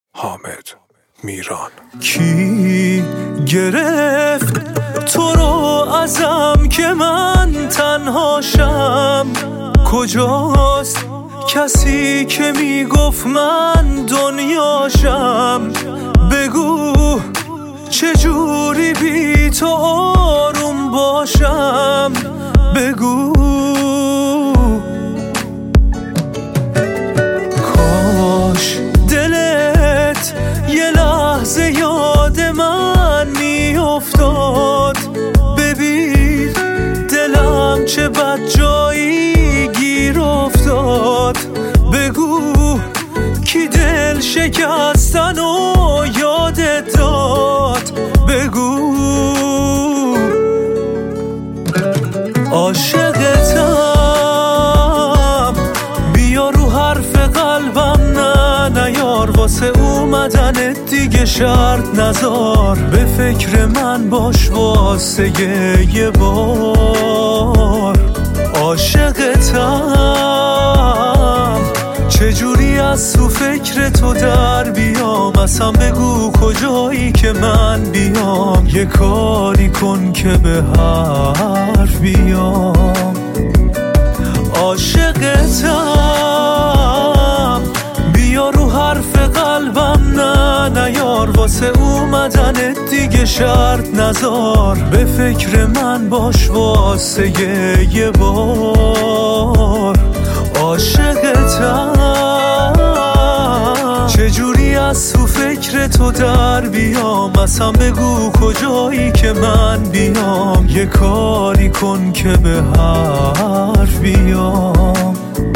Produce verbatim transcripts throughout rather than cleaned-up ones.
حامد میران. کی گرفت تو رو ازم که من تنهاشم؟ کجاست کسی که میگفت من دنیاشم؟ بگو چجوری بی تو آروم باشم؟ بگو کاش دلت یه لحظه یاد من میافتاد. ببین دلم چه بد جایی گیر افتاد. بگو کی دل شکستن و یادت داد؟ بگو عاشقتم، بیا رو حرف قلبم نه نیار، واسه اومدنت دیگه شرط نزار. به فکر من باش واسه یه بار. عاشقتم، چجوری از تو فکر تو در بیام؟ اصلا بگو کجایی که من بیام؟ یه کاری کن که به حرف بیام. عاشقتم، بیا رو حرف قلبم نه نیار، واسه اومدنت دیگه شرط نزار. به فکر من باش واسه یه بار. عاشقتم، چجوری از تو فکر تو در بیام؟ اصلا بگو کجایی که من بیام؟ یه کاری کن که به حرف بیام.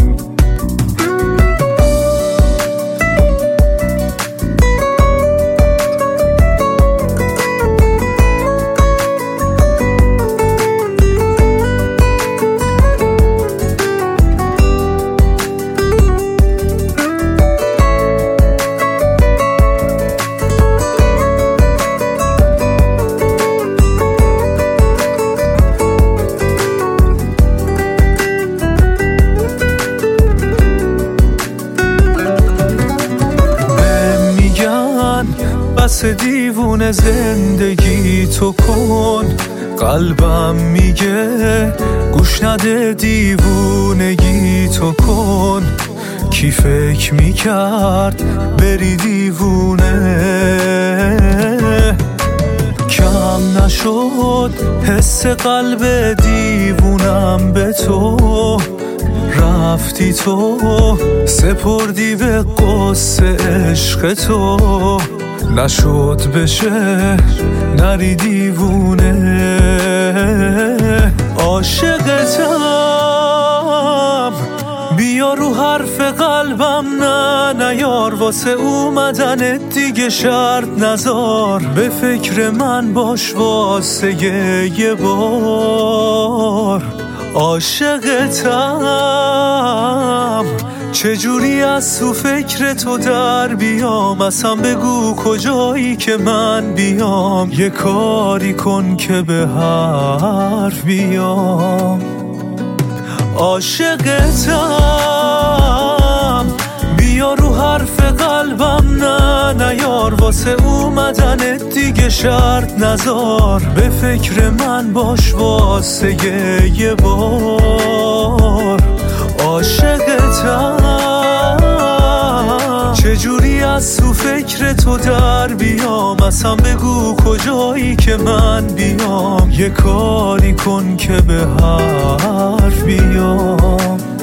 بس دیوونه زندگی تو کن، قلبم میگه گوش نده دیوونگی تو کن. کی فکر میکرد بری دیوونه؟ کم نشد حس قلب دیوونم به تو. رفتی تو سپردی به قصه عشق تو، نشد بشه نری دیوونه. عاشقتم، بیا رو حرف قلبم نه نیار، واسه اومدنت دیگه شرط نزار. به فکر من باش واسه یه بار. عاشقتم، چجوری از تو فکر تو در بیام؟ اصلا بگو کجایی که من بیام؟ یه کاری کن که به حرف بیام. عاشقتم، بیا رو حرف قلبم نه نیار، واسه اومدنت دیگه شرط نزار. به فکر من باش واسه یه بار. عاشقتم، چجوری از تو فکر تو در بیام؟ اصلا بگو کجایی که من بیام؟ یه کاری کن که به حرف بیام.